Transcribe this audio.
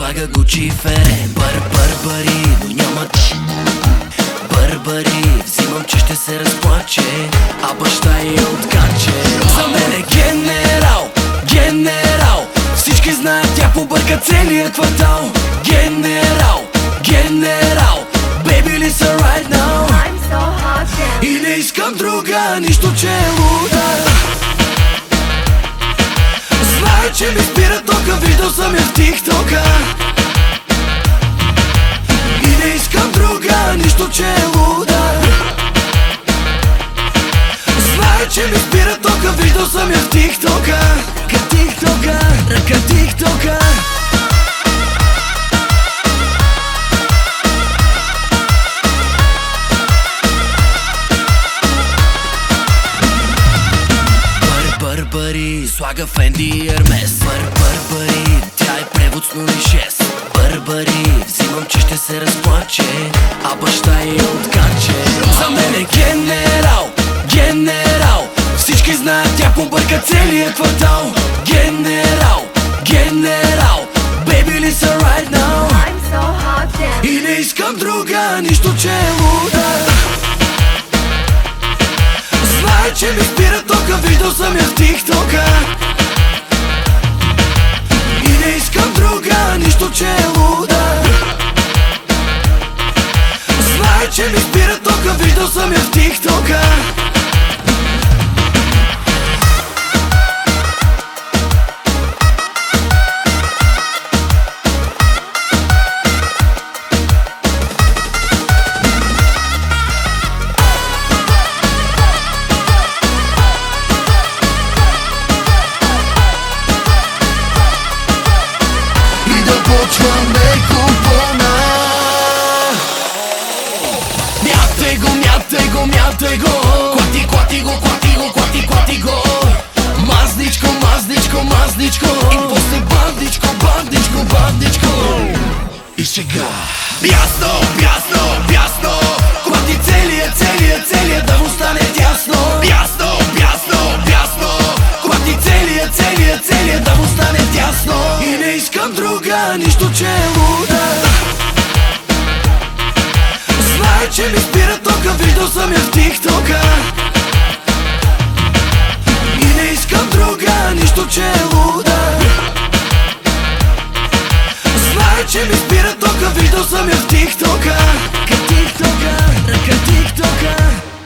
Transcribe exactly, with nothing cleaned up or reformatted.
слага Гучи Ферен. Бър, бърбари, но няма да бърбари. Взимам, че ще се разплаче, а баща е откаче. За мен е генерал, генерал. Всички знаят, тя побърка целия квартал. Генерал, генерал. Baby listen right now. I'm so hot, yeah. И не искам друга, нищо че е луда. Знае, че ми спира тока, видел съм я в тиктока. И не искам друга, нищо че е луда. Знае, че ми спира тока, видел съм я в тиктока. Ръка тиктока, ръка тиктока. Бърбари, слага Фенди и Ермес. Бър, бърбари, тя е превод с нула шест. Бърбари, взимам, че ще се разплаче, а баща е откаче. За мен е генерал, генерал. Всички знаят, тя побърка целия квартал. Генерал, генерал. Baby listen right now. I'm so hot, yeah. И не искам друга, нищо че е луда. Знае, че ми спира тока, видел съм я в тиктока. И не искам друга, нищо че е луда. Знае, че ми спира тока, видел съм я в тиктока. Мятай го, мятай го, мятай го. Клати, клати го, клати го, клати, клати го. Мазничко, мазничко, мазничко. И после бандичко, бандичко, бандичко. И сега бясно, бясно, бясно. Клати целия, целия, целия, да му стане тясно. Бясно, бясно, бясно. Клати целия, целия, целия, да му стане тясно. И не искам друга, нищо че е луда. Знае, че ми спира тока, видел съм я в тиктока. И не искам друга, нищо че е луда. Знае, че ми спира тока, видел съм я в тиктока. Ръка тиктока, ръка тиктока.